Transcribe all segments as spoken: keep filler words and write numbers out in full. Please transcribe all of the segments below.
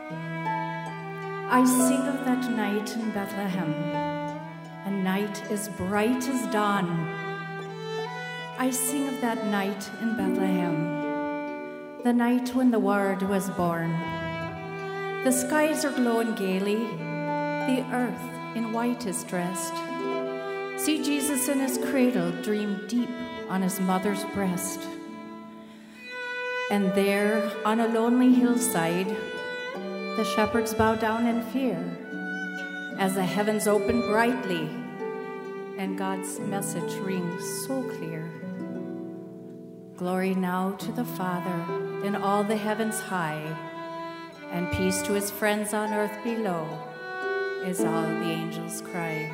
I sing of that night in Bethlehem, a night as bright as dawn. I sing of that night in Bethlehem, the night when the Word was born. The skies are glowing gaily, the earth in white is dressed. See Jesus in his cradle dream deep on his mother's breast. And there, on a lonely hillside, the shepherds bow down in fear as the heavens open brightly and God's message rings so clear. Glory now to the Father in all the heavens high, and peace to his friends on earth below, is all the angels cry.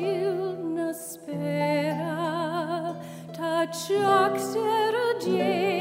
Chuck said a day.